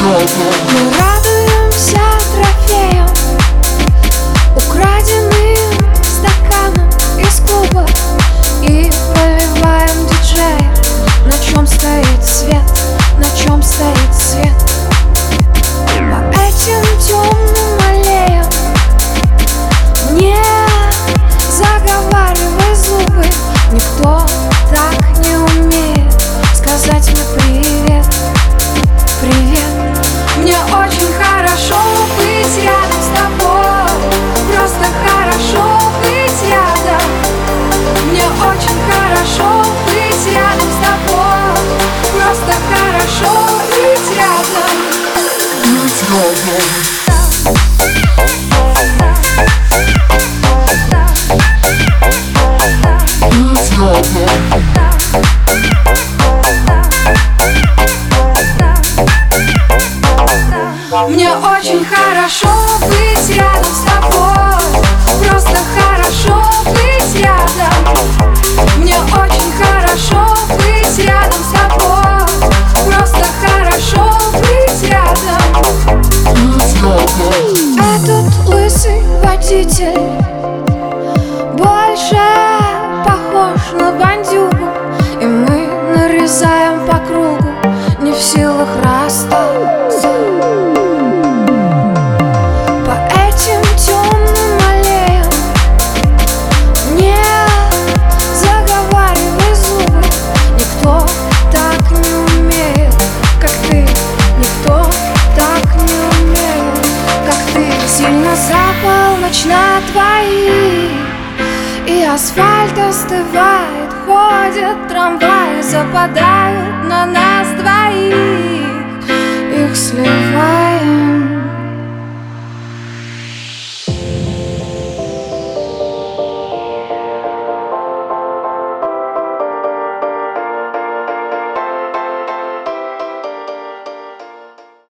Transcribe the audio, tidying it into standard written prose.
Мы радуемся трофеям, украденным стаканом из клуба, и поливаем диджея. На чем стоит свет, на чем стоит свет? По этим темным аллеям мне заговаривай зубы. Никто так не умеет сказать мне привет, привет. Мне очень хорошо быть рядом с тобой, просто хорошо быть рядом. Мне очень хорошо быть рядом с тобой, просто хорошо быть рядом. Мне очень хорошо быть рядом с тобой, просто хорошо быть рядом. Мне очень хорошо быть рядом с тобой, просто хорошо быть рядом. Этот лысый водитель больше похож на бандюгу, и мы нарезаем по кругу, не в силах расстаться. По этим темным аллеям мне заговаривай зубы. Никто так не умеет, как ты. Никто так не умеет, как ты. Сильно за полночь на твои, и асфальт остывает, ходят трамваи, западают на нас двоих. Их сливают